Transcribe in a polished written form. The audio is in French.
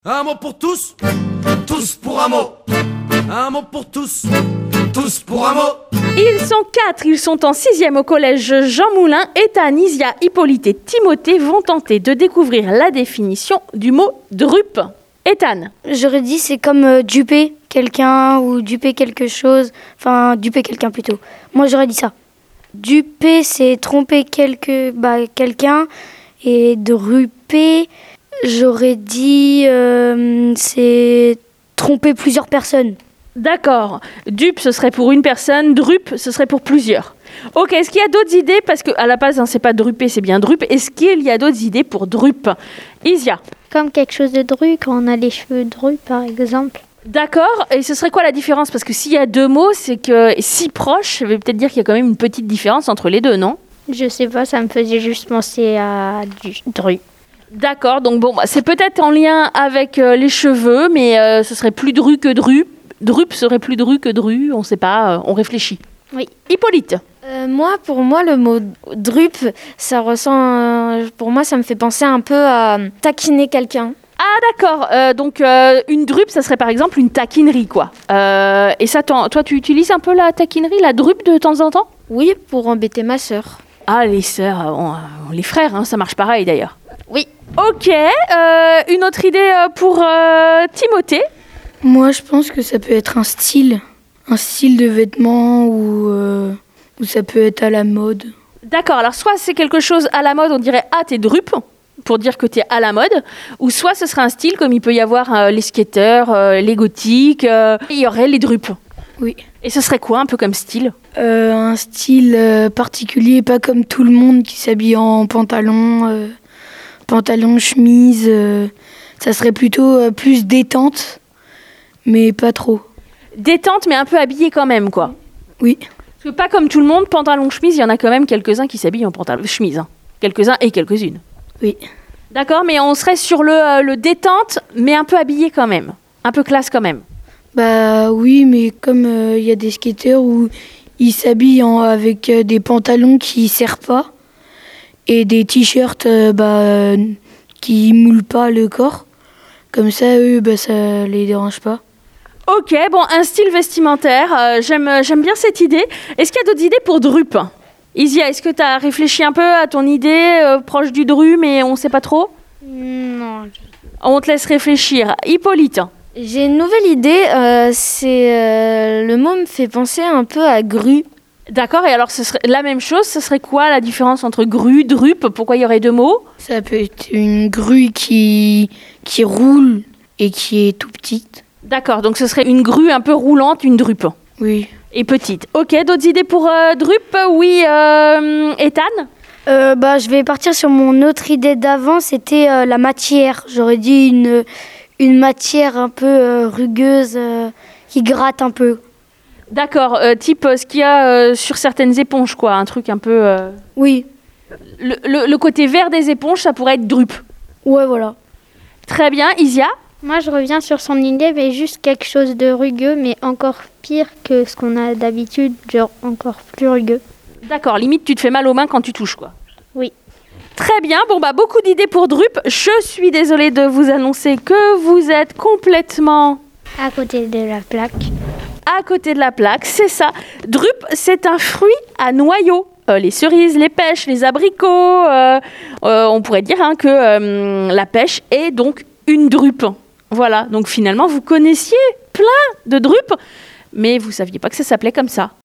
Un mot pour tous, tous pour un mot. Un mot pour tous, tous pour un mot. Ils sont 4, ils sont en 6e au collège Jean Moulin. Ethan, Isia, Hippolyte et Timothée vont tenter de découvrir la définition du mot drupe. Ethan. J'aurais dit c'est comme duper quelqu'un ou duper quelque chose. Enfin, duper quelqu'un plutôt. Moi, j'aurais dit ça. Duper, c'est tromper quelqu'un. Et druper, j'aurais dit c'est tromper plusieurs personnes. D'accord. Dupe, ce serait pour une personne. Drupe, ce serait pour plusieurs. Ok, est-ce qu'il y a d'autres idées? Parce qu'à la base, c'est pas druper, c'est bien drupe. Est-ce qu'il y a d'autres idées pour drupe? Isia. Comme quelque chose de dru, quand on a les cheveux drus, par exemple. D'accord. Et ce serait quoi la différence? Parce que s'il y a deux mots, c'est que si proche, ça veut peut-être dire qu'il y a quand même une petite différence entre les deux, non? Je sais pas, ça me faisait juste penser à du dru. D'accord, donc bon, c'est peut-être en lien avec les cheveux, mais ce serait plus dru que dru. Drupe serait plus dru que dru, on sait pas, on réfléchit. Oui. Hippolyte. Pour moi, le mot drupe, ça ressent. Pour moi, ça me fait penser un peu à taquiner quelqu'un. Ah d'accord, donc une drupe, ça serait par exemple une taquinerie, quoi. Et ça, toi, tu utilises un peu la taquinerie, la drupe de temps en temps? Oui, pour embêter ma sœur. Ah, les sœurs, les frères, hein, ça marche pareil d'ailleurs. Oui. Ok, une autre idée pour Timothée? Moi, je pense que ça peut être un style de vêtements ou ça peut être à la mode. D'accord, alors soit c'est quelque chose à la mode, on dirait « Ah, t'es drupe », pour dire que t'es à la mode, ou soit ce serait un style comme il peut y avoir les skateurs, les gothiques, il y aurait les drupes. Oui. Et ce serait quoi un peu comme style? Un style particulier, pas comme tout le monde qui s'habille en pantalon, chemise. Ça serait plutôt plus détente, mais pas trop. Détente, mais un peu habillé quand même, quoi. Oui. Parce que pas comme tout le monde, pantalon, chemise, il y en a quand même quelques-uns qui s'habillent en pantalon, chemise. Hein. Quelques-uns et quelques-unes. Oui. D'accord, mais on serait sur le détente, mais un peu habillé quand même. Un peu classe quand même. Bah oui, mais comme il y a des skateurs où ils s'habillent avec des pantalons qui serrent pas et des t-shirts qui moulent pas le corps. Comme ça, eux, ça les dérange pas. Ok, bon, un style vestimentaire, j'aime bien cette idée. Est-ce qu'il y a d'autres idées pour drupe? Isia, est-ce que tu as réfléchi un peu à ton idée proche du dru, mais on ne sait pas trop? Non. On te laisse réfléchir. Hippolyte. J'ai une nouvelle idée, le mot me fait penser un peu à grue. D'accord, et alors ce serait la même chose, ce serait quoi la différence entre grue, drupe? Pourquoi il y aurait deux mots? Ça peut être une grue qui roule et qui est tout petite. D'accord, donc ce serait une grue un peu roulante, une drupe. Oui. Et petite. Ok, d'autres idées pour drupe? Oui, Ethan? Je vais partir sur mon autre idée d'avant, c'était la matière. J'aurais dit une matière un peu rugueuse qui gratte un peu. D'accord, type ce qu'il y a sur certaines éponges, quoi, un truc un peu... Oui. Le côté vert des éponges, ça pourrait être drupe. Ouais, voilà. Très bien, Isia? Moi, je reviens sur son idée, mais juste quelque chose de rugueux, mais encore pire que ce qu'on a d'habitude, genre encore plus rugueux. D'accord, limite tu te fais mal aux mains quand tu touches, quoi. Oui. Très bien, beaucoup d'idées pour drupe. Je suis désolée de vous annoncer que vous êtes complètement... À côté de la plaque. À côté de la plaque, c'est ça. Drupe, c'est un fruit à noyaux. Les cerises, les pêches, les abricots. On pourrait dire que la pêche est donc une drupe. Voilà, donc finalement, vous connaissiez plein de drupes, mais vous ne saviez pas que ça s'appelait comme ça.